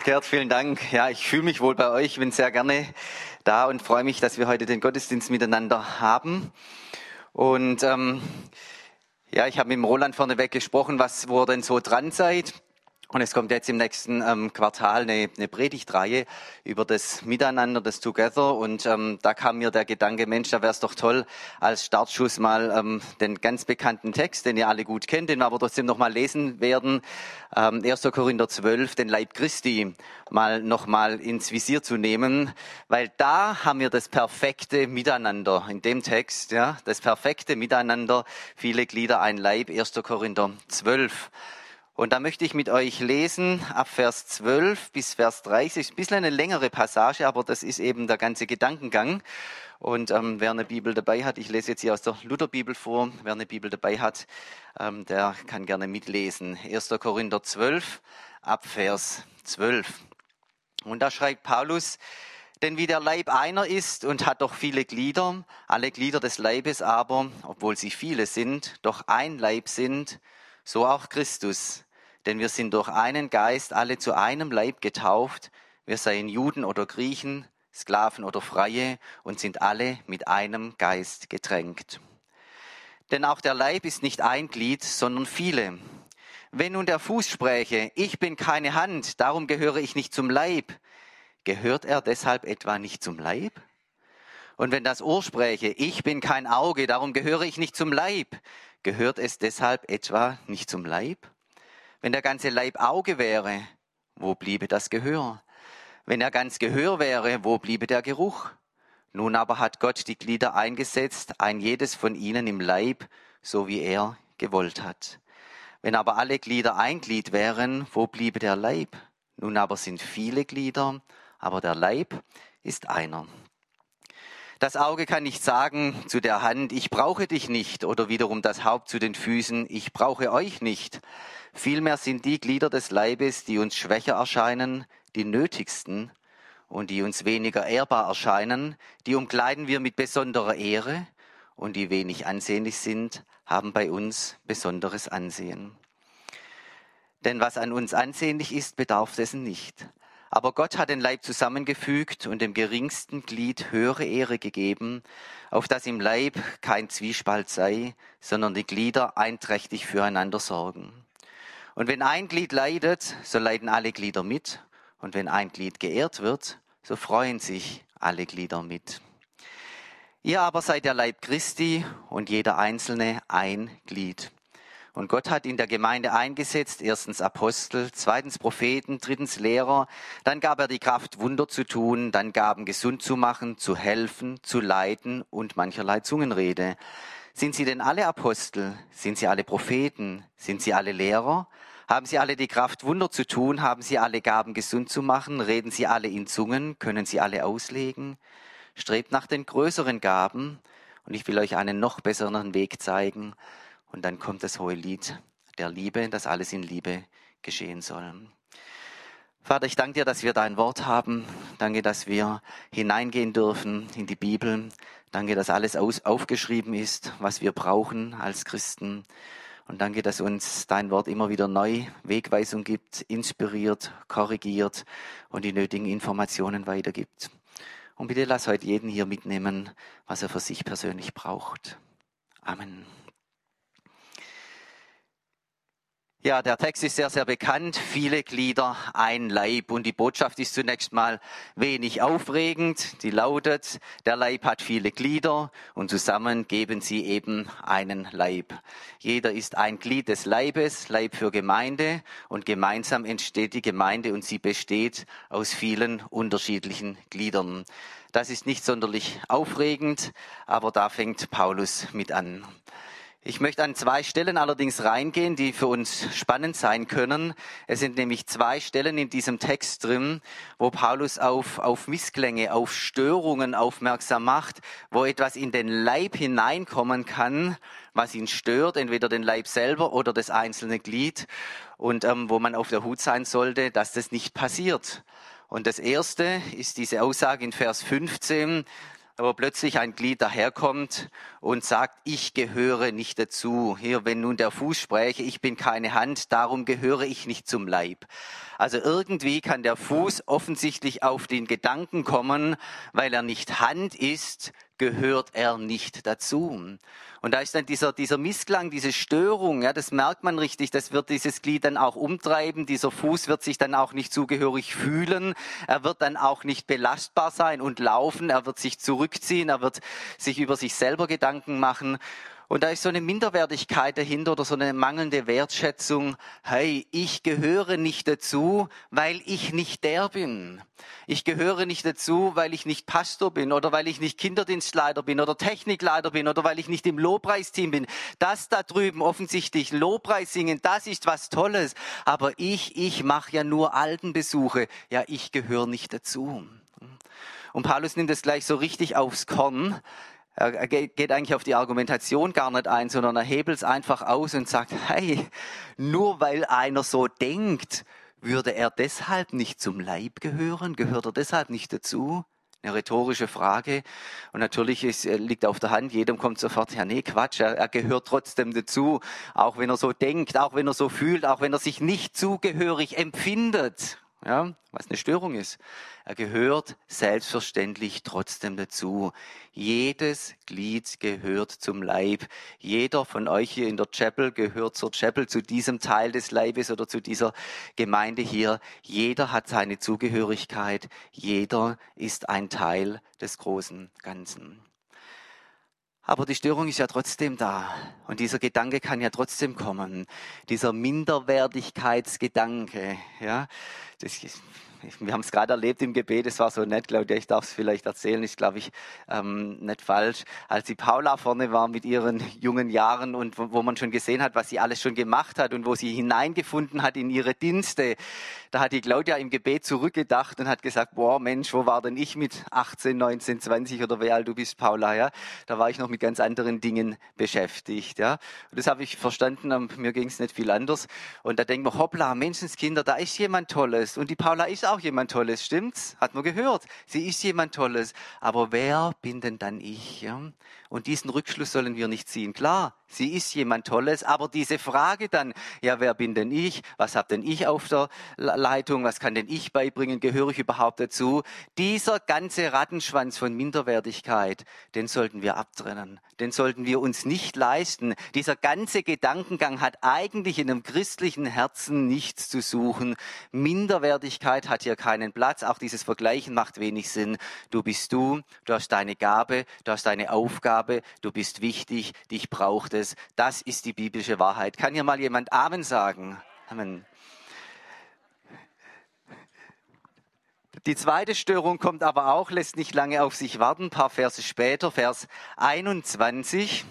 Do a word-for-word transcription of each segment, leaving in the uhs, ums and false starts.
Gerd, vielen Dank. Ja, ich fühle mich wohl bei euch, bin sehr gerne da und freue mich, dass wir heute den Gottesdienst miteinander haben. Und ähm, ja, ich habe mit dem Roland vorneweg gesprochen, was, wo ihr denn so dran seid. Und es kommt jetzt im nächsten ähm, Quartal eine, eine Predigtreihe über das Miteinander, das Together. Und ähm, da kam mir der Gedanke, Mensch, da wäre es doch toll, als Startschuss mal ähm, den ganz bekannten Text, den ihr alle gut kennt, den wir aber trotzdem noch mal lesen werden, ähm, erster Korinther zwölf, den Leib Christi, mal noch mal ins Visier zu nehmen. Weil da haben wir das perfekte Miteinander in dem Text, ja, das perfekte Miteinander, viele Glieder, ein Leib, erster Korinther zwölf. Und da möchte ich mit euch lesen, ab Vers zwölf bis Vers dreißig, ein bisschen eine längere Passage, aber das ist eben der ganze Gedankengang. Und ähm, wer eine Bibel dabei hat, ich lese jetzt hier aus der Lutherbibel vor, wer eine Bibel dabei hat, ähm, der kann gerne mitlesen. erster Korinther zwölf, ab Vers zwölf. Und da schreibt Paulus, denn wie der Leib einer ist und hat doch viele Glieder, alle Glieder des Leibes aber, obwohl sie viele sind, doch ein Leib sind, so auch Christus. Denn wir sind durch einen Geist alle zu einem Leib getauft, wir seien Juden oder Griechen, Sklaven oder Freie und sind alle mit einem Geist getränkt. Denn auch der Leib ist nicht ein Glied, sondern viele. Wenn nun der Fuß spräche, ich bin keine Hand, darum gehöre ich nicht zum Leib, gehört er deshalb etwa nicht zum Leib? Und wenn das Ohr spräche, ich bin kein Auge, darum gehöre ich nicht zum Leib, gehört es deshalb etwa nicht zum Leib? Wenn der ganze Leib Auge wäre, wo bliebe das Gehör? Wenn er ganz Gehör wäre, wo bliebe der Geruch? Nun aber hat Gott die Glieder eingesetzt, ein jedes von ihnen im Leib, so wie er gewollt hat. Wenn aber alle Glieder ein Glied wären, wo bliebe der Leib? Nun aber sind viele Glieder, aber der Leib ist einer. Das Auge kann nicht sagen zu der Hand, ich brauche dich nicht, oder wiederum das Haupt zu den Füßen, ich brauche euch nicht. Vielmehr sind die Glieder des Leibes, die uns schwächer erscheinen, die nötigsten, und die uns weniger ehrbar erscheinen, die umkleiden wir mit besonderer Ehre, und die wenig ansehnlich sind, haben bei uns besonderes Ansehen. Denn was an uns ansehnlich ist, bedarf dessen nicht. Aber Gott hat den Leib zusammengefügt und dem geringsten Glied höhere Ehre gegeben, auf dass im Leib kein Zwiespalt sei, sondern die Glieder einträchtig füreinander sorgen. Und wenn ein Glied leidet, so leiden alle Glieder mit. Und wenn ein Glied geehrt wird, so freuen sich alle Glieder mit. Ihr aber seid der Leib Christi und jeder Einzelne ein Glied. Und Gott hat in der Gemeinde eingesetzt, erstens Apostel, zweitens Propheten, drittens Lehrer. Dann gab er die Kraft, Wunder zu tun, dann Gaben gesund zu machen, zu helfen, zu leiten und mancherlei Zungenrede. Sind sie denn alle Apostel? Sind sie alle Propheten? Sind sie alle Lehrer? Haben sie alle die Kraft, Wunder zu tun? Haben sie alle Gaben gesund zu machen? Reden sie alle in Zungen? Können sie alle auslegen? Strebt nach den größeren Gaben und ich will euch einen noch besseren Weg zeigen. Und dann kommt das hohe Lied der Liebe, dass alles in Liebe geschehen soll. Vater, ich danke dir, dass wir dein Wort haben. Danke, dass wir hineingehen dürfen in die Bibel. Danke, dass alles aus, aufgeschrieben ist, was wir brauchen als Christen. Und danke, dass uns dein Wort immer wieder neu Wegweisung gibt, inspiriert, korrigiert und die nötigen Informationen weitergibt. Und bitte lass heute jeden hier mitnehmen, was er für sich persönlich braucht. Amen. Ja, der Text ist sehr, sehr bekannt. Viele Glieder, ein Leib. Und die Botschaft ist zunächst mal wenig aufregend. Die lautet, der Leib hat viele Glieder und zusammen geben sie eben einen Leib. Jeder ist ein Glied des Leibes, Leib für Gemeinde. Und gemeinsam entsteht die Gemeinde und sie besteht aus vielen unterschiedlichen Gliedern. Das ist nicht sonderlich aufregend, aber da fängt Paulus mit an. Ich möchte an zwei Stellen allerdings reingehen, die für uns spannend sein können. Es sind nämlich zwei Stellen in diesem Text drin, wo Paulus auf, auf Missklänge, auf Störungen aufmerksam macht, wo etwas in den Leib hineinkommen kann, was ihn stört, entweder den Leib selber oder das einzelne Glied, und ähm, wo man auf der Hut sein sollte, dass das nicht passiert. Und das erste ist diese Aussage in Vers fünfzehn, wo plötzlich ein Glied daherkommt und sagt, ich gehöre nicht dazu. Hier, wenn nun der Fuß spräche, ich bin keine Hand, darum gehöre ich nicht zum Leib. Also irgendwie kann der Fuß offensichtlich auf den Gedanken kommen, weil er nicht Hand ist, gehört er nicht dazu. Und da ist dann dieser, dieser Missklang, diese Störung, ja, das merkt man richtig, das wird dieses Glied dann auch umtreiben, dieser Fuß wird sich dann auch nicht zugehörig fühlen, er wird dann auch nicht belastbar sein und laufen, er wird sich zurückziehen, er wird sich über sich selber Gedanken machen. Und da ist so eine Minderwertigkeit dahinter oder so eine mangelnde Wertschätzung. Hey, ich gehöre nicht dazu, weil ich nicht der bin. Ich gehöre nicht dazu, weil ich nicht Pastor bin oder weil ich nicht Kinderdienstleiter bin oder Technikleiter bin oder weil ich nicht im Lobpreisteam bin. Das da drüben offensichtlich Lobpreis singen, das ist was Tolles. Aber ich, ich mache ja nur Altenbesuche. Ja, ich gehöre nicht dazu. Und Paulus nimmt es gleich so richtig aufs Korn. Er geht eigentlich auf die Argumentation gar nicht ein, sondern er hebelt es einfach aus und sagt, hey, nur weil einer so denkt, würde er deshalb nicht zum Leib gehören? Gehört er deshalb nicht dazu? Eine rhetorische Frage. Und natürlich ist, liegt auf der Hand, jedem kommt sofort, ja nee, Quatsch, er, er gehört trotzdem dazu, auch wenn er so denkt, auch wenn er so fühlt, auch wenn er sich nicht zugehörig empfindet. Ja, was eine Störung ist. Er gehört selbstverständlich trotzdem dazu. Jedes Glied gehört zum Leib. Jeder von euch hier in der Chapel gehört zur Chapel, zu diesem Teil des Leibes oder zu dieser Gemeinde hier. Jeder hat seine Zugehörigkeit. Jeder ist ein Teil des großen Ganzen. Aber die Störung ist ja trotzdem da. Und dieser Gedanke kann ja trotzdem kommen. Dieser Minderwertigkeitsgedanke, ja. Das ist, wir haben es gerade erlebt im Gebet, es war so nett, Claudia, ich darf es vielleicht erzählen, ist glaube ich ähm, nicht falsch. Als die Paula vorne war mit ihren jungen Jahren und wo, wo man schon gesehen hat, was sie alles schon gemacht hat und wo sie hineingefunden hat in ihre Dienste, da hat die Claudia im Gebet zurückgedacht und hat gesagt, boah Mensch, wo war denn ich mit achtzehn, neunzehn, zwanzig oder wie alt du bist, Paula, ja? Da war ich noch mit ganz anderen Dingen beschäftigt, ja. Und das habe ich verstanden, mir ging es nicht viel anders. Und da denken wir, hoppla, Menschenskinder, da ist jemand Tolles. Und die Paula ist auch jemand Tolles, stimmt's? Hat man gehört. Sie ist jemand Tolles. Aber wer bin denn dann ich? Ja? Und diesen Rückschluss sollen wir nicht ziehen. Klar, sie ist jemand Tolles, aber diese Frage dann, ja, wer bin denn ich? Was hab denn ich auf der Leitung? Was kann denn ich beibringen? Gehöre ich überhaupt dazu? Dieser ganze Rattenschwanz von Minderwertigkeit, den sollten wir abtrennen. Den sollten wir uns nicht leisten. Dieser ganze Gedankengang hat eigentlich in einem christlichen Herzen nichts zu suchen. Minderwertigkeit hat hier keinen Platz. Auch dieses Vergleichen macht wenig Sinn. Du bist du, du hast deine Gabe, du hast deine Aufgabe, du bist wichtig, dich braucht es. Das ist die biblische Wahrheit. Kann hier mal jemand Amen sagen? Amen. Die zweite Störung kommt aber auch, lässt nicht lange auf sich warten, ein paar Verse später, Vers einundzwanzig.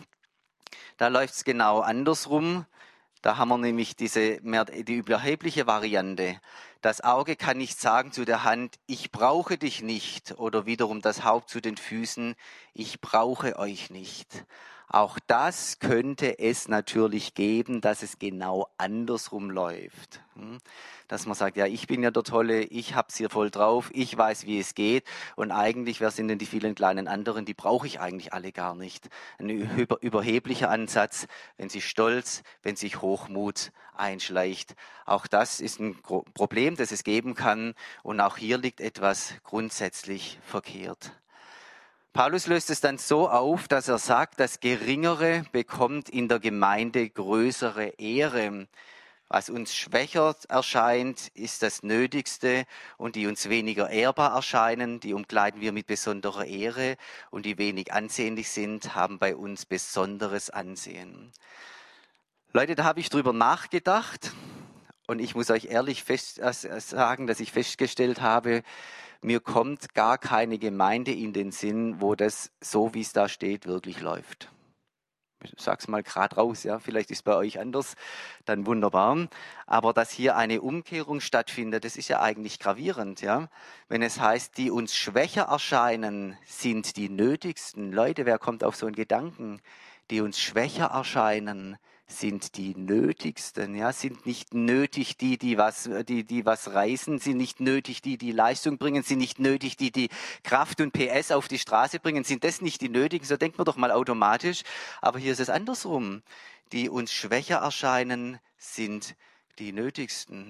Da läuft es genau andersrum. Da haben wir nämlich diese mehr, die überhebliche Variante. Das Auge kann nicht sagen zu der Hand, ich brauche dich nicht. Oder wiederum das Haupt zu den Füßen, ich brauche euch nicht. Auch das könnte es natürlich geben, dass es genau andersrum läuft. Dass man sagt, ja, ich bin ja der Tolle, ich hab's hier voll drauf, ich weiß, wie es geht. Und eigentlich, wer sind denn die vielen kleinen anderen, die brauche ich eigentlich alle gar nicht. Ein über, überheblicher Ansatz, wenn sich Stolz, wenn sich Hochmut einschleicht. Auch das ist ein Problem, das es geben kann. Und auch hier liegt etwas grundsätzlich verkehrt. Paulus löst es dann so auf, dass er sagt, das Geringere bekommt in der Gemeinde größere Ehre. Was uns schwächer erscheint, ist das Nötigste, und die uns weniger ehrbar erscheinen, die umkleiden wir mit besonderer Ehre, und die wenig ansehnlich sind, haben bei uns besonderes Ansehen. Leute, da habe ich drüber nachgedacht, und ich muss euch ehrlich fest sagen, dass ich festgestellt habe, mir kommt gar keine Gemeinde in den Sinn, wo das, so wie es da steht, wirklich läuft. Ich sag's mal gerade raus, ja, vielleicht ist es bei euch anders, dann wunderbar. Aber dass hier eine Umkehrung stattfindet, das ist ja eigentlich gravierend, ja. Wenn es heißt, die uns schwächer erscheinen, sind die nötigsten. Leute, wer kommt auf so einen Gedanken? Die uns schwächer erscheinen, sind die nötigsten, ja, sind nicht nötig die, die was, die, die was reißen, sind nicht nötig die, die Leistung bringen, sind nicht nötig die, die Kraft und P S auf die Straße bringen, sind das nicht die nötigen, so denkt man doch mal automatisch, aber hier ist es andersrum. Die uns schwächer erscheinen, sind die nötigsten.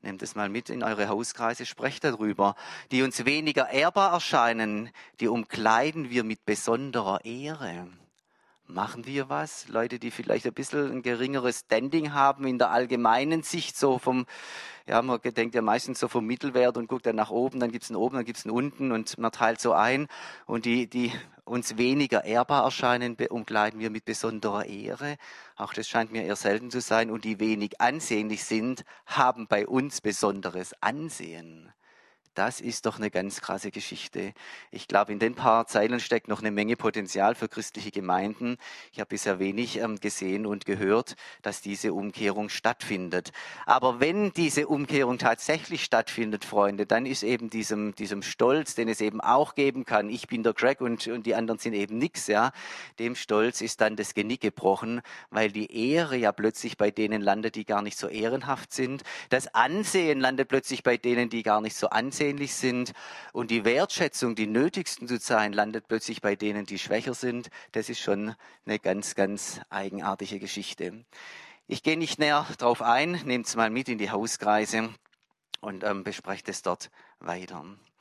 Nehmt es mal mit in eure Hauskreise, sprecht darüber. Die uns weniger ehrbar erscheinen, die umkleiden wir mit besonderer Ehre. Machen wir was? Leute, die vielleicht ein bisschen ein geringeres Standing haben in der allgemeinen Sicht, so vom, ja, man denkt ja meistens so vom Mittelwert und guckt dann nach oben, dann gibt's einen oben, dann gibt's einen unten und man teilt so ein. Und die, die uns weniger ehrbar erscheinen, umkleiden wir mit besonderer Ehre. Auch das scheint mir eher selten zu sein. Und die wenig ansehnlich sind, haben bei uns besonderes Ansehen. Das ist doch eine ganz krasse Geschichte. Ich glaube, in den paar Zeilen steckt noch eine Menge Potenzial für christliche Gemeinden. Ich habe bisher wenig ähm, gesehen und gehört, dass diese Umkehrung stattfindet. Aber wenn diese Umkehrung tatsächlich stattfindet, Freunde, dann ist eben diesem, diesem Stolz, den es eben auch geben kann, ich bin der Crack und, und die anderen sind eben nix, ja, dem Stolz ist dann das Genick gebrochen, weil die Ehre ja plötzlich bei denen landet, die gar nicht so ehrenhaft sind. Das Ansehen landet plötzlich bei denen, die gar nicht so ansehen sind, und die Wertschätzung, die nötigsten zu sein, landet plötzlich bei denen, die schwächer sind. Das ist schon eine ganz, ganz eigenartige Geschichte. Ich gehe nicht näher drauf ein, nehmt es mal mit in die Hauskreise und ähm, besprecht es dort weiter.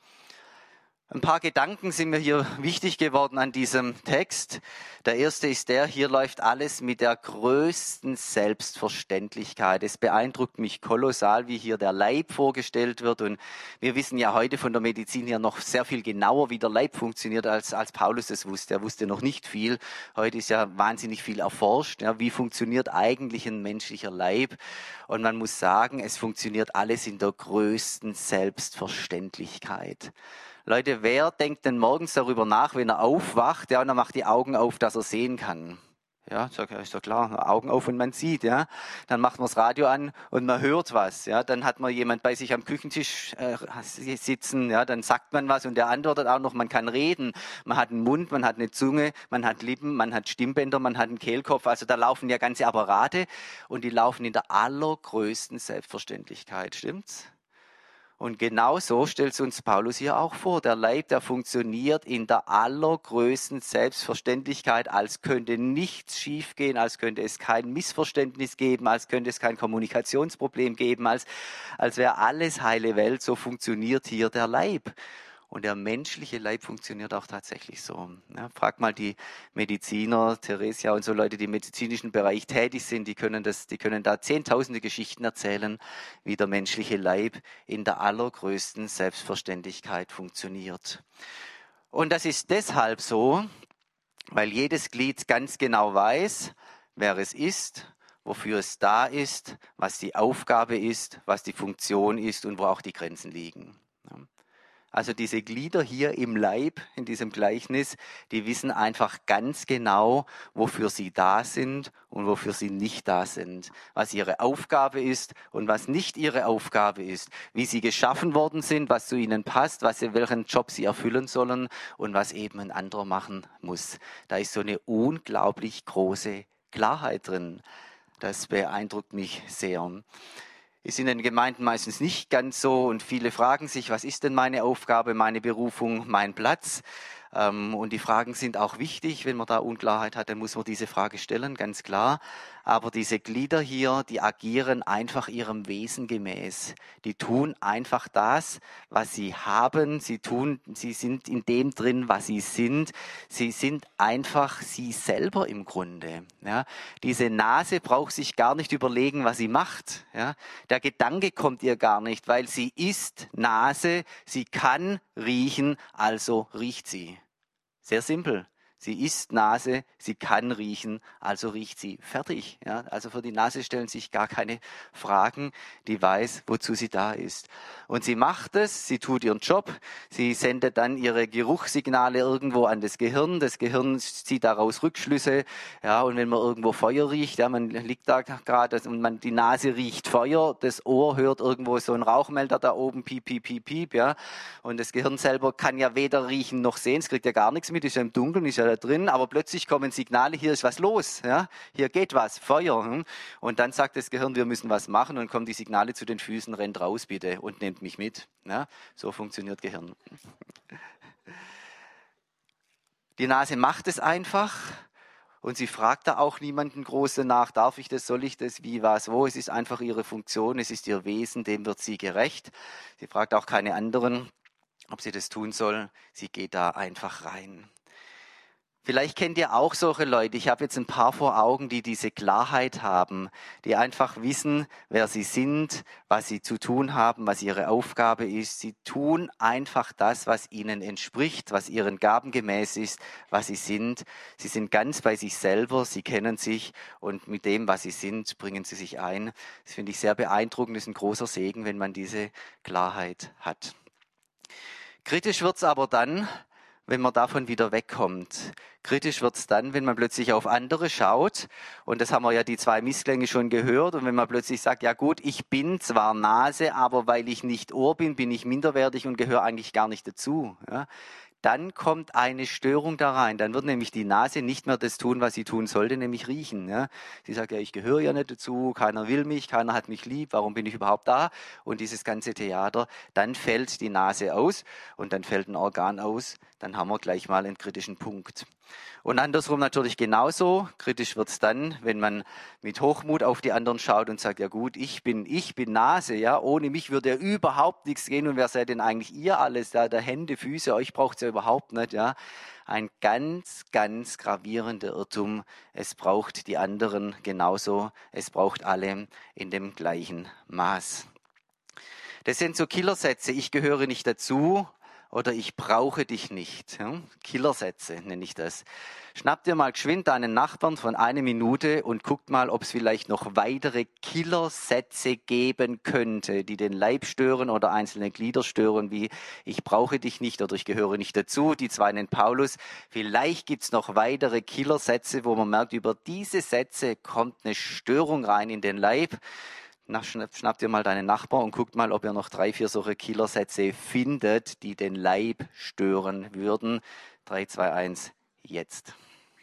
Ein paar Gedanken sind mir hier wichtig geworden an diesem Text. Der erste ist der, hier läuft alles mit der größten Selbstverständlichkeit. Es beeindruckt mich kolossal, wie hier der Leib vorgestellt wird. Und wir wissen ja heute von der Medizin her noch sehr viel genauer, wie der Leib funktioniert, als, als Paulus es wusste. Er wusste noch nicht viel. Heute ist ja wahnsinnig viel erforscht. Ja, wie funktioniert eigentlich ein menschlicher Leib? Und man muss sagen, es funktioniert alles in der größten Selbstverständlichkeit. Leute, wer denkt denn morgens darüber nach, wenn er aufwacht, ja, und er macht die Augen auf, dass er sehen kann? Ja, ist doch klar, Augen auf und man sieht, ja. Dann macht man das Radio an und man hört was, ja. Dann hat man jemand bei sich am Küchentisch äh, sitzen, ja. Dann sagt man was und der antwortet auch noch, man kann reden. Man hat einen Mund, man hat eine Zunge, man hat Lippen, man hat Stimmbänder, man hat einen Kehlkopf. Also da laufen ja ganze Apparate und die laufen in der allergrößten Selbstverständlichkeit, stimmt's? Und genau so stellt uns Paulus hier auch vor. Der Leib, der funktioniert in der allergrößten Selbstverständlichkeit, als könnte nichts schiefgehen, als könnte es kein Missverständnis geben, als könnte es kein Kommunikationsproblem geben, als, als wäre alles heile Welt. So funktioniert hier der Leib. Und der menschliche Leib funktioniert auch tatsächlich so. Ja, frag mal die Mediziner, Theresia und so Leute, die im medizinischen Bereich tätig sind, die können das, die können da zehntausende Geschichten erzählen, wie der menschliche Leib in der allergrößten Selbstverständlichkeit funktioniert. Und das ist deshalb so, weil jedes Glied ganz genau weiß, wer es ist, wofür es da ist, was die Aufgabe ist, was die Funktion ist und wo auch die Grenzen liegen. Also diese Glieder hier im Leib, in diesem Gleichnis, die wissen einfach ganz genau, wofür sie da sind und wofür sie nicht da sind. Was ihre Aufgabe ist und was nicht ihre Aufgabe ist. Wie sie geschaffen worden sind, was zu ihnen passt, was sie, welchen Job sie erfüllen sollen und was eben ein anderer machen muss. Da ist so eine unglaublich große Klarheit drin. Das beeindruckt mich sehr. Ist in den Gemeinden meistens nicht ganz so und viele fragen sich, was ist denn meine Aufgabe, meine Berufung, mein Platz? Und die Fragen sind auch wichtig. Wenn man da Unklarheit hat, dann muss man diese Frage stellen, ganz klar. Aber diese Glieder hier, die agieren einfach ihrem Wesen gemäß. Die tun einfach das, was sie haben. Sie tun, sie sind in dem drin, was sie sind. Sie sind einfach sie selber im Grunde. Ja, diese Nase braucht sich gar nicht überlegen, was sie macht. Ja, der Gedanke kommt ihr gar nicht, weil sie ist Nase. Sie kann riechen, also riecht sie. Sehr simpel. Sie ist Nase, sie kann riechen, also riecht sie. Fertig. Ja? Also für die Nase stellen sich gar keine Fragen. Die weiß, wozu sie da ist. Und sie macht es, sie tut ihren Job. Sie sendet dann ihre Geruchssignale irgendwo an das Gehirn. Das Gehirn zieht daraus Rückschlüsse. Ja, und wenn man irgendwo Feuer riecht, ja, man liegt da gerade und man, die Nase riecht Feuer, das Ohr hört irgendwo so einen Rauchmelder da oben, piep, piep, piep, piep. Ja? Und das Gehirn selber kann ja weder riechen noch sehen. Es kriegt ja gar nichts mit, ist ja im Dunkeln, ist ja drin, aber plötzlich kommen Signale, hier ist was los, ja, hier geht was, Feuer. Hm? Und dann sagt das Gehirn, wir müssen was machen und kommen die Signale zu den Füßen, rennt raus bitte und nehmt mich mit. Ja? So funktioniert Gehirn. Die Nase macht es einfach Und sie fragt da auch niemanden groß danach, darf ich das, soll ich das, wie, was, wo. Es ist einfach ihre Funktion, es ist ihr Wesen, dem wird sie gerecht. Sie fragt auch keine anderen, ob sie das tun soll. Sie geht da einfach rein. Vielleicht kennt ihr auch solche Leute, ich habe jetzt ein paar vor Augen, die diese Klarheit haben, die einfach wissen, wer sie sind, was sie zu tun haben, was ihre Aufgabe ist. Sie tun einfach das, was ihnen entspricht, was ihren Gaben gemäß ist, was sie sind. Sie sind ganz bei sich selber, sie kennen sich und mit dem, was sie sind, bringen sie sich ein. Das finde ich sehr beeindruckend, das ist ein großer Segen, wenn man diese Klarheit hat. Kritisch wird es aber dann, wenn man davon wieder wegkommt. Kritisch wird es dann, wenn man plötzlich auf andere schaut. Und das haben wir ja die zwei Missklänge schon gehört. Und wenn man plötzlich sagt, ja gut, ich bin zwar Nase, aber weil ich nicht Ohr bin, bin ich minderwertig und gehöre eigentlich gar nicht dazu. Ja? Dann kommt eine Störung da rein. Dann wird nämlich die Nase nicht mehr das tun, was sie tun sollte, nämlich riechen. Ja? Sie sagt, ja, ich gehöre ja nicht dazu, keiner will mich, keiner hat mich lieb, warum bin ich überhaupt da? Und dieses ganze Theater, dann fällt die Nase aus und dann fällt ein Organ aus, dann haben wir gleich mal einen kritischen Punkt. Und andersrum natürlich genauso. Kritisch wird es dann, wenn man mit Hochmut auf die anderen schaut und sagt, ja gut, ich bin, ich bin Nase, ja, ohne mich würde ja überhaupt nichts gehen und wer seid denn eigentlich ihr alles, da, der Hände, Füße, euch braucht es ja überhaupt nicht, ja. Ein ganz, ganz gravierender Irrtum. Es braucht die anderen genauso, es braucht alle in dem gleichen Maß. Das sind so Killersätze, ich gehöre nicht dazu. Oder ich brauche dich nicht. Ja? Killersätze nenne ich das. Schnapp dir mal geschwind deinen Nachbarn von einer Minute und guckt mal, ob es vielleicht noch weitere Killersätze geben könnte, die den Leib stören oder einzelne Glieder stören, wie ich brauche dich nicht oder ich gehöre nicht dazu. Die zwei nennt Paulus. Vielleicht gibt es noch weitere Killersätze, wo man merkt, über diese Sätze kommt eine Störung rein in den Leib. Schnappt ihr mal deinen Nachbar und guckt mal, ob ihr noch drei, vier solche Killersätze findet, die den Leib stören würden. Drei, zwei, eins, jetzt.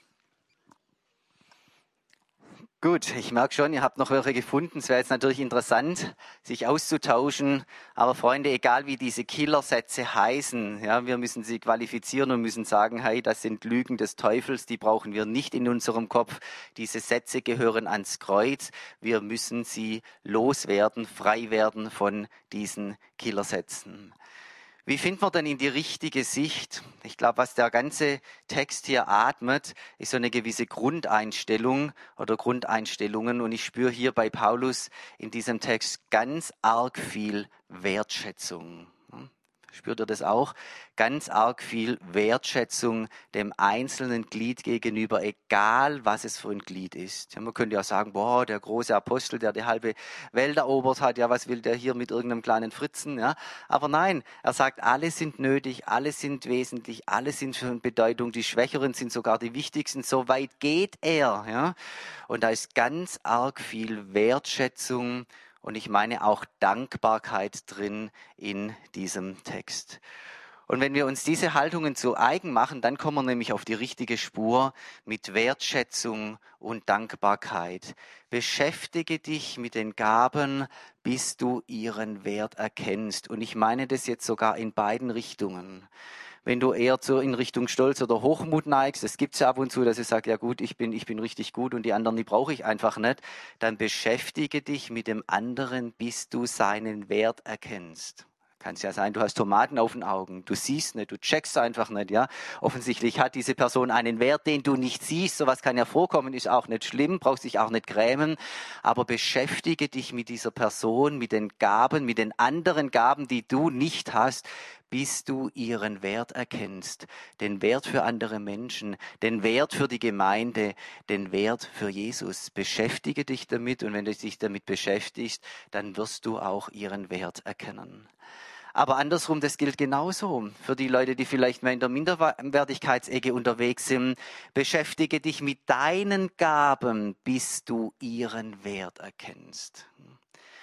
Gut, ich merke schon, ihr habt noch welche gefunden. Es wäre jetzt natürlich interessant, sich auszutauschen. Aber Freunde, egal wie diese Killersätze heißen, ja, wir müssen sie qualifizieren und müssen sagen, hey, das sind Lügen des Teufels, die brauchen wir nicht in unserem Kopf. Diese Sätze gehören ans Kreuz. Wir müssen sie loswerden, frei werden von diesen Killersätzen. Wie findet man denn in die richtige Sicht? Ich glaube, was der ganze Text hier atmet, ist so eine gewisse Grundeinstellung oder Grundeinstellungen. Und ich spüre hier bei Paulus in diesem Text ganz arg viel Wertschätzung. Spürt ihr das auch? Ganz arg viel Wertschätzung dem einzelnen Glied gegenüber, egal was es für ein Glied ist. Ja, man könnte ja sagen, boah, der große Apostel, der die halbe Welt erobert hat, ja, was will der hier mit irgendeinem kleinen Fritzen? Ja? Aber nein, er sagt, alle sind nötig, alle sind wesentlich, alle sind von Bedeutung, die Schwächeren sind sogar die wichtigsten, so weit geht er. Ja? Und da ist ganz arg viel Wertschätzung und ich meine auch Dankbarkeit drin in diesem Text. Und wenn wir uns diese Haltungen zu eigen machen, dann kommen wir nämlich auf die richtige Spur mit Wertschätzung und Dankbarkeit. Beschäftige dich mit den Gaben, bis du ihren Wert erkennst. Und ich meine das jetzt sogar in beiden Richtungen. Wenn du eher zu, in Richtung Stolz oder Hochmut neigst, das gibt es ja ab und zu, dass ich sage, ja gut, ich bin, ich bin richtig gut und die anderen, die brauche ich einfach nicht, dann beschäftige dich mit dem anderen, bis du seinen Wert erkennst. Kann es ja sein, du hast Tomaten auf den Augen, du siehst nicht, du checkst einfach nicht, ja. Offensichtlich hat diese Person einen Wert, den du nicht siehst, sowas kann ja vorkommen, ist auch nicht schlimm, brauchst dich auch nicht grämen, aber beschäftige dich mit dieser Person, mit den Gaben, mit den anderen Gaben, die du nicht hast, bis du ihren Wert erkennst, den Wert für andere Menschen, den Wert für die Gemeinde, den Wert für Jesus. Beschäftige dich damit und wenn du dich damit beschäftigst, dann wirst du auch ihren Wert erkennen. Aber andersrum, das gilt genauso für die Leute, die vielleicht mehr in der Minderwertigkeitsecke unterwegs sind. Beschäftige dich mit deinen Gaben, bis du ihren Wert erkennst.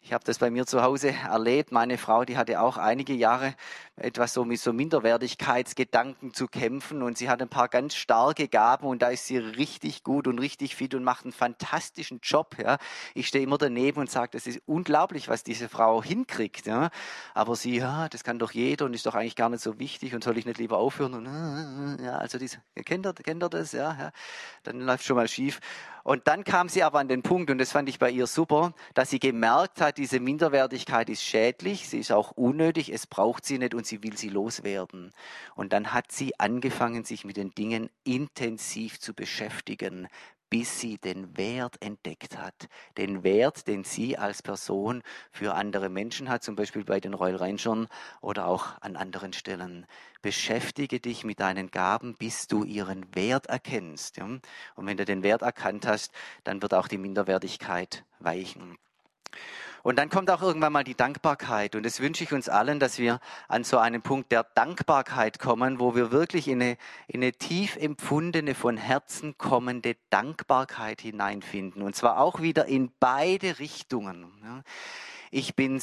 Ich habe das bei mir zu Hause erlebt. Meine Frau, die hatte auch einige Jahre etwas so mit so Minderwertigkeitsgedanken zu kämpfen und sie hat ein paar ganz starke Gaben und da ist sie richtig gut und richtig fit und macht einen fantastischen Job. Ja. Ich stehe immer daneben und sage, das ist unglaublich, was diese Frau hinkriegt. Ja. Aber sie, ja, das kann doch jeder und ist doch eigentlich gar nicht so wichtig und soll ich nicht lieber aufhören? Und, ja, also diese, kennt ihr, kennt ihr das? Ja, ja, dann läuft schon mal schief. Und dann kam sie aber an den Punkt, und das fand ich bei ihr super, dass sie gemerkt hat, diese Minderwertigkeit ist schädlich, sie ist auch unnötig, es braucht sie nicht und sie will sie loswerden. Und dann hat sie angefangen, sich mit den Dingen intensiv zu beschäftigen, bis sie den Wert entdeckt hat. Den Wert, den sie als Person für andere Menschen hat, zum Beispiel bei den Royal Rangern oder auch an anderen Stellen. Beschäftige dich mit deinen Gaben, bis du ihren Wert erkennst. Ja? Und wenn du den Wert erkannt hast, dann wird auch die Minderwertigkeit weichen. Und dann kommt auch irgendwann mal die Dankbarkeit. Und das wünsche ich uns allen, dass wir an so einen Punkt der Dankbarkeit kommen, wo wir wirklich in eine, in eine tief empfundene, von Herzen kommende Dankbarkeit hineinfinden. Und zwar auch wieder in beide Richtungen. Ich bin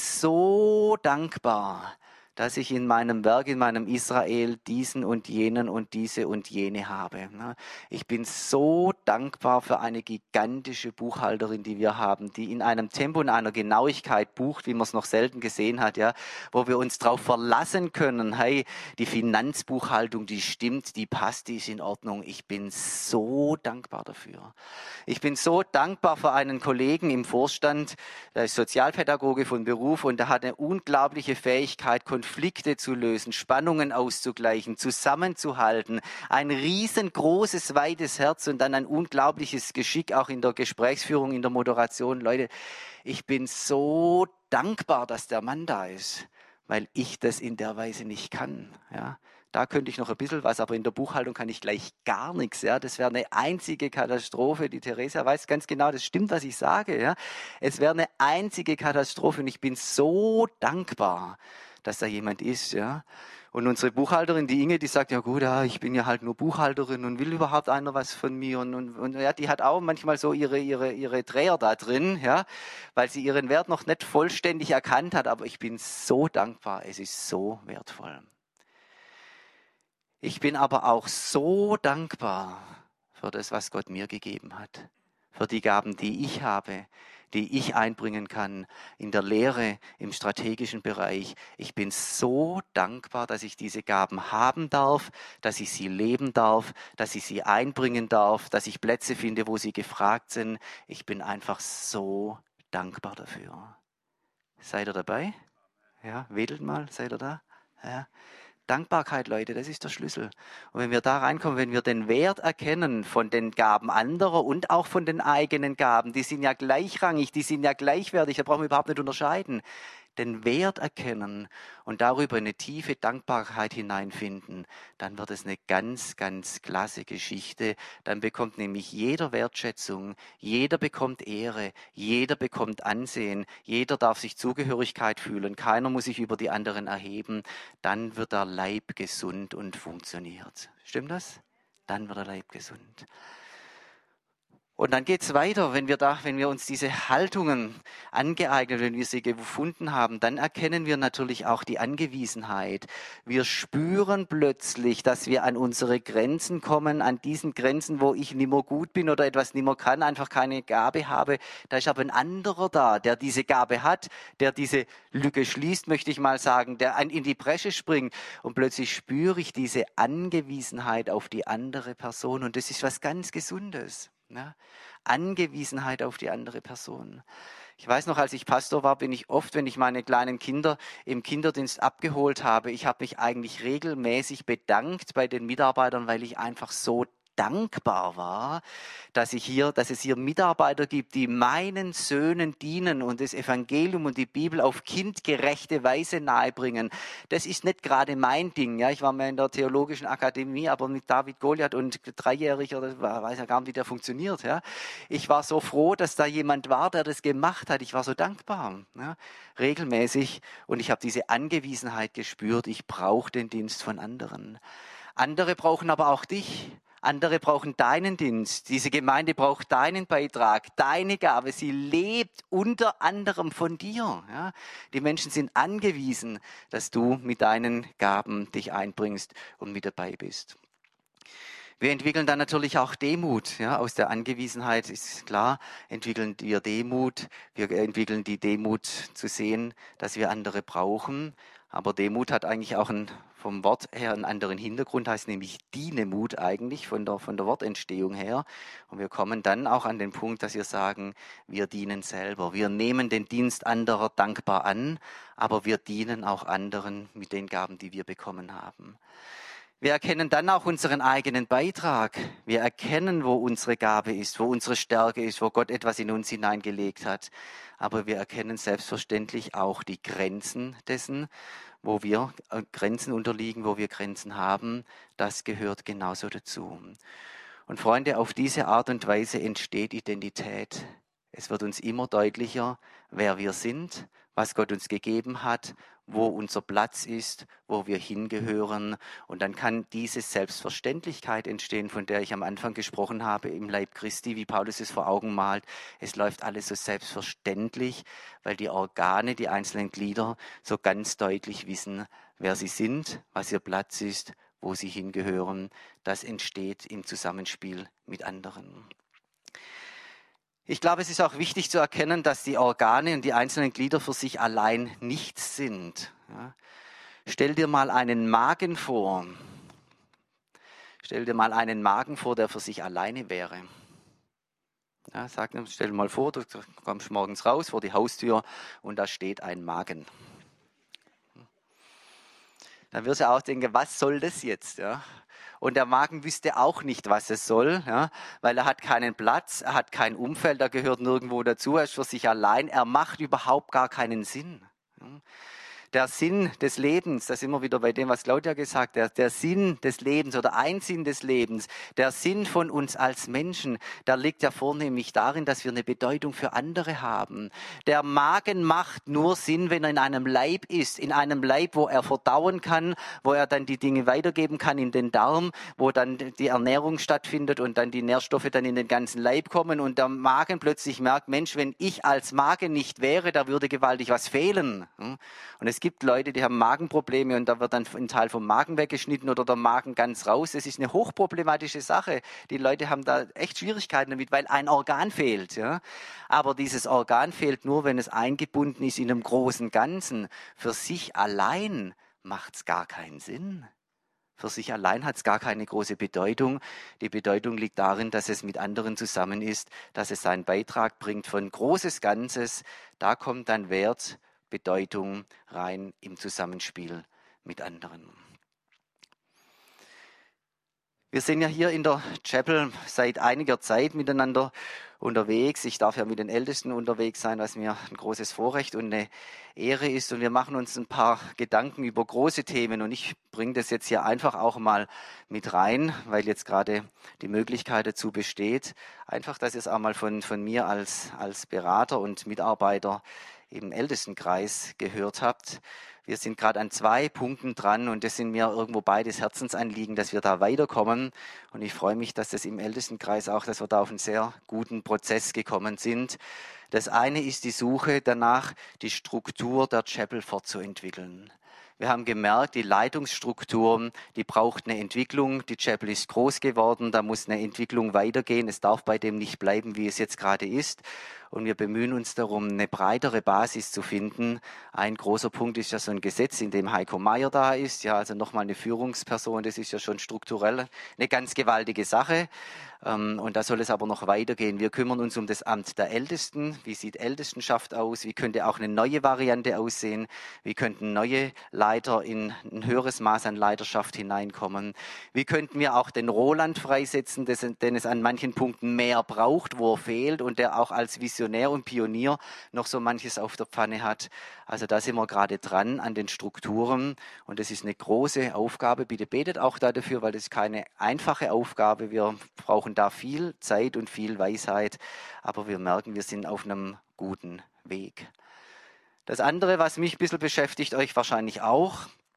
so dankbar, dass ich in meinem Werk, in meinem Israel diesen und jenen und diese und jene habe. Ich bin so dankbar für eine gigantische Buchhalterin, die wir haben, die in einem Tempo und einer Genauigkeit bucht, wie man es noch selten gesehen hat, ja, wo wir uns darauf verlassen können, hey, die Finanzbuchhaltung, die stimmt, die passt, die ist in Ordnung. Ich bin so dankbar dafür. Ich bin so dankbar für einen Kollegen im Vorstand, der ist Sozialpädagoge von Beruf und der hat eine unglaubliche Fähigkeit, Konflikte zu lösen, Spannungen auszugleichen, zusammenzuhalten, ein riesengroßes, weites Herz und dann ein unglaubliches Geschick auch in der Gesprächsführung, in der Moderation. Leute, ich bin so dankbar, dass der Mann da ist, weil ich das in der Weise nicht kann. Ja. Da könnte ich noch ein bisschen was, aber in der Buchhaltung kann ich gleich gar nichts. Ja. Das wäre eine einzige Katastrophe. Die Theresia weiß ganz genau, das stimmt, was ich sage. Ja. Es wäre eine einzige Katastrophe und ich bin so dankbar, dass da jemand ist, ja. Und unsere Buchhalterin, die Inge, die sagt, ja gut, ja, ich bin ja halt nur Buchhalterin und will überhaupt einer was von mir und, und, und ja, die hat auch manchmal so ihre, ihre, ihre Dreher da drin, ja, weil sie ihren Wert noch nicht vollständig erkannt hat, aber ich bin so dankbar, es ist so wertvoll. Ich bin aber auch so dankbar für das, was Gott mir gegeben hat, für die Gaben, die ich habe, die ich einbringen kann in der Lehre, im strategischen Bereich. Ich bin so dankbar, dass ich diese Gaben haben darf, dass ich sie leben darf, dass ich sie einbringen darf, dass ich Plätze finde, wo sie gefragt sind. Ich bin einfach so dankbar dafür. Seid ihr dabei? Ja, wedelt mal, seid ihr da? Ja. Dankbarkeit, Leute, das ist der Schlüssel. Und wenn wir da reinkommen, wenn wir den Wert erkennen von den Gaben anderer und auch von den eigenen Gaben, die sind ja gleichrangig, die sind ja gleichwertig, da brauchen wir überhaupt nicht unterscheiden. Den Wert erkennen und darüber eine tiefe Dankbarkeit hineinfinden, dann wird es eine ganz, ganz klasse Geschichte. Dann bekommt nämlich jeder Wertschätzung, jeder bekommt Ehre, jeder bekommt Ansehen, jeder darf sich Zugehörigkeit fühlen, keiner muss sich über die anderen erheben. Dann wird der Leib gesund und funktioniert. Stimmt das? Dann wird der Leib gesund. Und dann geht's weiter, wenn wir da, wenn wir uns diese Haltungen angeeignet, wenn wir sie gefunden haben, dann erkennen wir natürlich auch die Angewiesenheit. Wir spüren plötzlich, dass wir an unsere Grenzen kommen, an diesen Grenzen, wo ich nicht mehr gut bin oder etwas nicht mehr kann, einfach keine Gabe habe. Da ist aber ein anderer da, der diese Gabe hat, der diese Lücke schließt, möchte ich mal sagen, der in die Bresche springt. Und plötzlich spüre ich diese Angewiesenheit auf die andere Person. Und das ist was ganz Gesundes. Ja, Angewiesenheit auf die andere Person. Ich weiß noch, als ich Pastor war, bin ich oft, wenn ich meine kleinen Kinder im Kinderdienst abgeholt habe, ich habe mich eigentlich regelmäßig bedankt bei den Mitarbeitern, weil ich einfach so dankbar war, dass ich hier, dass es hier Mitarbeiter gibt, die meinen Söhnen dienen und das Evangelium und die Bibel auf kindgerechte Weise nahebringen. Das ist nicht gerade mein Ding. Ja, ich war mal in der Theologischen Akademie, aber mit David Goliath und Dreijähriger, das weiß ja gar nicht, wie der funktioniert. Ja, ich war so froh, dass da jemand war, der das gemacht hat. Ich war so dankbar, ja, regelmäßig, und ich habe diese Angewiesenheit gespürt. Ich brauche den Dienst von anderen. Andere brauchen aber auch dich. Andere brauchen deinen Dienst. Diese Gemeinde braucht deinen Beitrag, deine Gabe. Sie lebt unter anderem von dir. Ja? Die Menschen sind angewiesen, dass du mit deinen Gaben dich einbringst und mit dabei bist. Wir entwickeln dann natürlich auch Demut. Ja, aus der Angewiesenheit ist klar, entwickeln wir Demut. Wir entwickeln die Demut zu sehen, dass wir andere brauchen. Aber Demut hat eigentlich auch einen, vom Wort her einen anderen Hintergrund, heißt nämlich Dienemut eigentlich von der, von der Wortentstehung her. Und wir kommen dann auch an den Punkt, dass wir sagen, wir dienen selber. Wir nehmen den Dienst anderer dankbar an, aber wir dienen auch anderen mit den Gaben, die wir bekommen haben. Wir erkennen dann auch unseren eigenen Beitrag. Wir erkennen, wo unsere Gabe ist, wo unsere Stärke ist, wo Gott etwas in uns hineingelegt hat. Aber wir erkennen selbstverständlich auch die Grenzen dessen, wo wir Grenzen unterliegen, wo wir Grenzen haben. Das gehört genauso dazu. Und Freunde, auf diese Art und Weise entsteht Identität. Es wird uns immer deutlicher, wer wir sind, was Gott uns gegeben hat, wo unser Platz ist, wo wir hingehören. Und dann kann diese Selbstverständlichkeit entstehen, von der ich am Anfang gesprochen habe, im Leib Christi, wie Paulus es vor Augen malt. Es läuft alles so selbstverständlich, weil die Organe, die einzelnen Glieder so ganz deutlich wissen, wer sie sind, was ihr Platz ist, wo sie hingehören. Das entsteht im Zusammenspiel mit anderen. Ich glaube, es ist auch wichtig zu erkennen, dass die Organe und die einzelnen Glieder für sich allein nichts sind. Ja. Stell dir mal einen Magen vor. Stell dir mal einen Magen vor, der für sich alleine wäre. Ja, sag, stell dir mal vor, du kommst morgens raus vor die Haustür und da steht ein Magen. Dann wirst du auch denken, was soll das jetzt? Ja? Und der Magen wüsste auch nicht, was es soll, ja? Weil er hat keinen Platz, er hat kein Umfeld, er gehört nirgendwo dazu, er ist für sich allein, er macht überhaupt gar keinen Sinn. Ja? Der Sinn des Lebens, das ist immer wieder bei dem, was Claudia gesagt hat, der Sinn des Lebens oder ein Sinn des Lebens, der Sinn von uns als Menschen, der liegt ja vornehmlich darin, dass wir eine Bedeutung für andere haben. Der Magen macht nur Sinn, wenn er in einem Leib ist, in einem Leib, wo er verdauen kann, wo er dann die Dinge weitergeben kann in den Darm, wo dann die Ernährung stattfindet und dann die Nährstoffe dann in den ganzen Leib kommen und der Magen plötzlich merkt, Mensch, wenn ich als Magen nicht wäre, da würde gewaltig was fehlen. Und es Es gibt Leute, die haben Magenprobleme und da wird dann ein Teil vom Magen weggeschnitten oder der Magen ganz raus. Das ist eine hochproblematische Sache. Die Leute haben da echt Schwierigkeiten damit, weil ein Organ fehlt. Ja? Aber dieses Organ fehlt nur, wenn es eingebunden ist in einem großen Ganzen. Für sich allein macht es gar keinen Sinn. Für sich allein hat es gar keine große Bedeutung. Die Bedeutung liegt darin, dass es mit anderen zusammen ist, dass es seinen Beitrag bringt von großes Ganzes. Da kommt dann Wert, Bedeutung rein im Zusammenspiel mit anderen. Wir sind ja hier in der Chapel seit einiger Zeit miteinander unterwegs. Ich darf ja mit den Ältesten unterwegs sein, was mir ein großes Vorrecht und eine Ehre ist. Und wir machen uns ein paar Gedanken über große Themen. Und ich bringe das jetzt hier einfach auch mal mit rein, weil jetzt gerade die Möglichkeit dazu besteht. Einfach, dass ihr es auch mal von, von mir als, als Berater und Mitarbeiter im Ältestenkreis gehört habt. Wir sind gerade an zwei Punkten dran und das sind mir irgendwo beides Herzensanliegen, dass wir da weiterkommen. Und ich freue mich, dass das im Ältestenkreis auch, dass wir da auf einen sehr guten Prozess gekommen sind. Das eine ist die Suche danach, die Struktur der Chapel fortzuentwickeln. Wir haben gemerkt, die Leitungsstruktur, die braucht eine Entwicklung. Die Chapel ist groß geworden, da muss eine Entwicklung weitergehen. Es darf bei dem nicht bleiben, wie es jetzt gerade ist. Und wir bemühen uns darum, eine breitere Basis zu finden. Ein großer Punkt ist ja so ein Gesetz, in dem Heiko Meier da ist. Ja, also nochmal eine Führungsperson, das ist ja schon strukturell eine ganz gewaltige Sache. Und da soll es aber noch weitergehen. Wir kümmern uns um das Amt der Ältesten. Wie sieht Ältestenschaft aus? Wie könnte auch eine neue Variante aussehen? Wie könnten neue Leiter in ein höheres Maß an Leiterschaft hineinkommen? Wie könnten wir auch den Roland freisetzen, den es an manchen Punkten mehr braucht, wo er fehlt und der auch als Visionär und Pionier noch so manches auf der Pfanne hat? Also da sind wir gerade dran an den Strukturen und das ist eine große Aufgabe. Bitte betet auch da dafür, weil das ist keine einfache Aufgabe. Wir brauchen da viel Zeit und viel Weisheit, aber wir merken, wir sind auf einem guten Weg. Das andere, was mich ein bisschen beschäftigt, euch wahrscheinlich auch,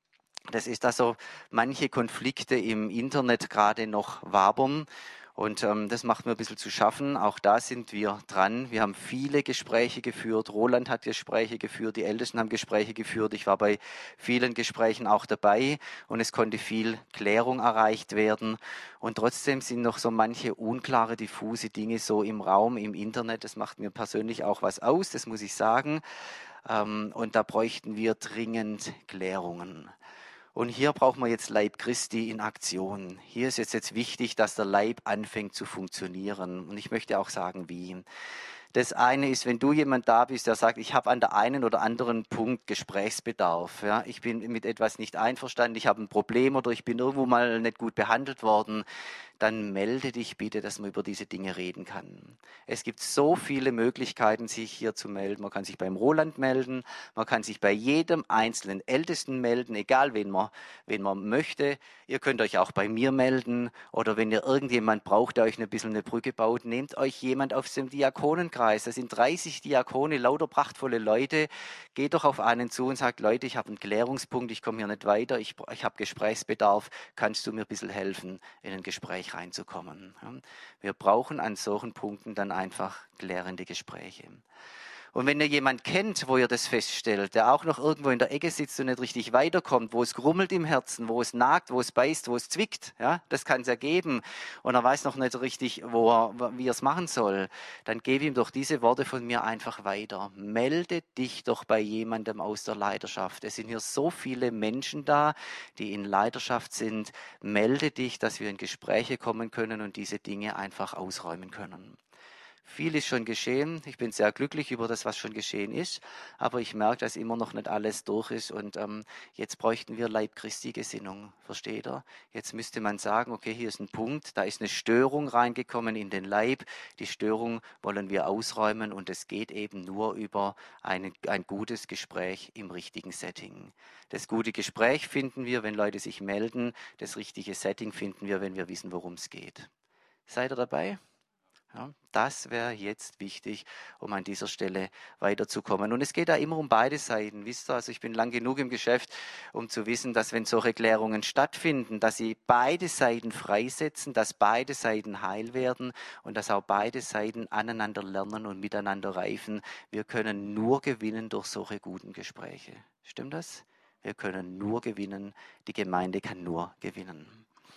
Das ist, dass so manche Konflikte im Internet gerade noch wabern. Und ähm, das macht mir ein bisschen zu schaffen. Auch da sind wir dran. Wir haben viele Gespräche geführt. Roland hat Gespräche geführt. Die Ältesten haben Gespräche geführt. Ich war bei vielen Gesprächen auch dabei. Und es konnte viel Klärung erreicht werden. Und trotzdem sind noch so manche unklare, diffuse Dinge so im Raum, im Internet. Das macht mir persönlich auch was aus, das muss ich sagen. Ähm, und da bräuchten wir dringend Klärungen. Und hier brauchen wir jetzt Leib Christi in Aktion. Hier ist jetzt, jetzt wichtig, dass der Leib anfängt zu funktionieren. Und ich möchte auch sagen, wie. Das eine ist, wenn du jemand da bist, der sagt, ich habe an der einen oder anderen Punkt Gesprächsbedarf. Ja, ich bin mit etwas nicht einverstanden, ich habe ein Problem oder ich bin irgendwo mal nicht gut behandelt worden, dann melde dich bitte, dass man über diese Dinge reden kann. Es gibt so viele Möglichkeiten, sich hier zu melden. Man kann sich beim Roland melden, man kann sich bei jedem einzelnen Ältesten melden, egal wen man, wen man möchte. Ihr könnt euch auch bei mir melden oder wenn ihr irgendjemand braucht, der euch ein bisschen eine Brücke baut, nehmt euch jemand aus dem Diakonenkreis. Das sind dreißig Diakone, lauter prachtvolle Leute. Geht doch auf einen zu und sagt, Leute, ich habe einen Klärungspunkt, ich komme hier nicht weiter, ich, ich habe Gesprächsbedarf, kannst du mir ein bisschen helfen, in ein Gespräch reinzukommen. Wir brauchen an solchen Punkten dann einfach klärende Gespräche. Und wenn ihr jemand kennt, wo ihr das feststellt, der auch noch irgendwo in der Ecke sitzt und nicht richtig weiterkommt, wo es grummelt im Herzen, wo es nagt, wo es beißt, wo es zwickt, ja, das kann es ja geben, und er weiß noch nicht richtig, wo er, wie er es machen soll, dann gebe ihm doch diese Worte von mir einfach weiter. Melde dich doch bei jemandem aus der Leiterschaft. Es sind hier so viele Menschen da, die in Leiterschaft sind. Melde dich, dass wir in Gespräche kommen können und diese Dinge einfach ausräumen können. Viel ist schon geschehen. Ich bin sehr glücklich über das, was schon geschehen ist. Aber ich merke, dass immer noch nicht alles durch ist. Und ähm, jetzt bräuchten wir Leib Christi Gesinnung. Versteht ihr? Jetzt müsste man sagen, okay, hier ist ein Punkt. Da ist eine Störung reingekommen in den Leib. Die Störung wollen wir ausräumen. Und es geht eben nur über eine, ein gutes Gespräch im richtigen Setting. Das gute Gespräch finden wir, wenn Leute sich melden. Das richtige Setting finden wir, wenn wir wissen, worum es geht. Seid ihr dabei? Ja, das wäre jetzt wichtig, um an dieser Stelle weiterzukommen. Und es geht da immer um beide Seiten, wisst ihr? Also ich bin lang genug im Geschäft, um zu wissen, dass wenn solche Klärungen stattfinden, dass sie beide Seiten freisetzen, dass beide Seiten heil werden und dass auch beide Seiten aneinander lernen und miteinander reifen. Wir können nur gewinnen durch solche guten Gespräche. Stimmt das? Wir können nur gewinnen. Die Gemeinde kann nur gewinnen.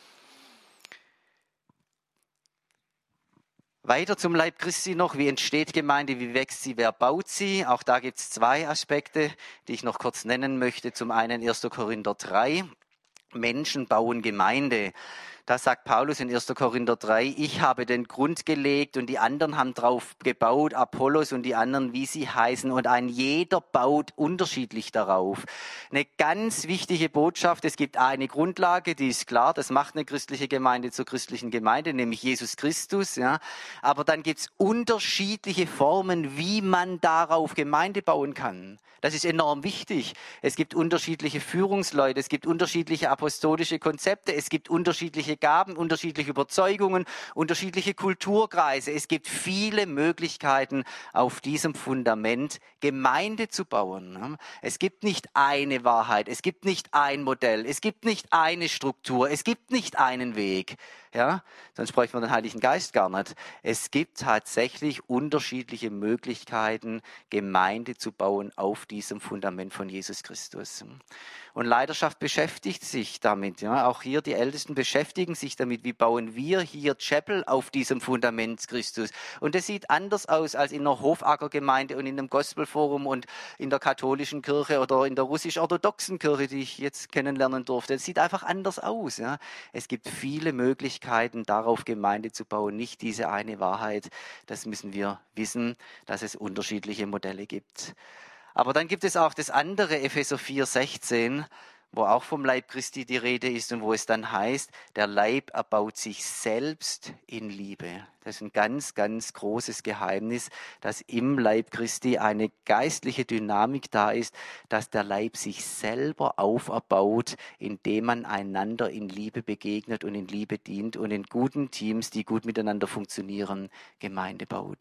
Weiter zum Leib Christi noch. Wie entsteht Gemeinde? Wie wächst sie? Wer baut sie? Auch da gibt es zwei Aspekte, die ich noch kurz nennen möchte. Zum einen erster Korinther drei. Menschen bauen Gemeinde. Da sagt Paulus in erster Korinther drei, ich habe den Grund gelegt und die anderen haben drauf gebaut, Apollos und die anderen, wie sie heißen, und ein jeder baut unterschiedlich darauf. Eine ganz wichtige Botschaft, es gibt eine Grundlage, die ist klar, das macht eine christliche Gemeinde zur christlichen Gemeinde, nämlich Jesus Christus. Ja. Aber dann gibt es unterschiedliche Formen, wie man darauf Gemeinde bauen kann. Das ist enorm wichtig. Es gibt unterschiedliche Führungsleute, es gibt unterschiedliche apostolische Konzepte, es gibt unterschiedliche Gaben, unterschiedliche Überzeugungen, unterschiedliche Kulturkreise. Es gibt viele Möglichkeiten, auf diesem Fundament Gemeinde zu bauen. Es gibt nicht eine Wahrheit, es gibt nicht ein Modell, es gibt nicht eine Struktur, es gibt nicht einen Weg. Ja, sonst bräuchte man den Heiligen Geist gar nicht. Es gibt tatsächlich unterschiedliche Möglichkeiten, Gemeinde zu bauen auf diesem Fundament von Jesus Christus. Und Leiterschaft beschäftigt sich damit. Ja. Auch hier die Ältesten beschäftigen sich damit, wie bauen wir hier Chapel auf diesem Fundament Christus. Und das sieht anders aus als in einer Hofackergemeinde und in einem Gospelforum und in der katholischen Kirche oder in der russisch-orthodoxen Kirche, die ich jetzt kennenlernen durfte. Es sieht einfach anders aus. Ja. Es gibt viele Möglichkeiten, darauf Gemeinde zu bauen, nicht diese eine Wahrheit. Das müssen wir wissen, dass es unterschiedliche Modelle gibt. Aber dann gibt es auch das andere, Epheser vier sechzehn, wo auch vom Leib Christi die Rede ist und wo es dann heißt, der Leib erbaut sich selbst in Liebe. Das ist ein ganz, ganz großes Geheimnis, dass im Leib Christi eine geistliche Dynamik da ist, dass der Leib sich selber auferbaut, indem man einander in Liebe begegnet und in Liebe dient und in guten Teams, die gut miteinander funktionieren, Gemeinde baut.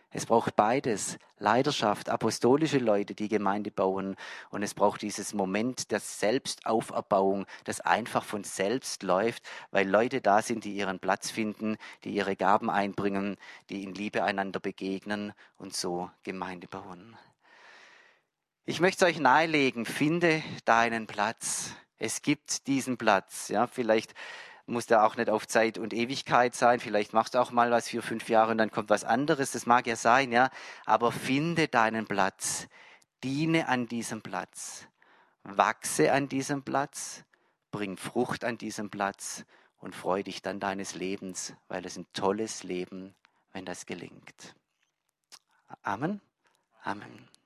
Es braucht beides. Leiterschaft, apostolische Leute, die Gemeinde bauen. Und es braucht dieses Moment der Selbstauferbauung, das einfach von selbst läuft, weil Leute da sind, die ihren Platz finden, die ihre Gaben einbringen, die in Liebe einander begegnen und so Gemeinde bauen. Ich möchte es euch nahelegen, finde deinen Platz. Es gibt diesen Platz. Ja, vielleicht muss der auch nicht auf Zeit und Ewigkeit sein. Vielleicht machst du auch mal was für fünf Jahre und dann kommt was anderes. Das mag ja sein, ja. Aber finde deinen Platz. Diene an diesem Platz. Wachse an diesem Platz. Bring Frucht an diesem Platz und freu dich dann deines Lebens, weil es ein tolles Leben, wenn das gelingt. Amen. Amen.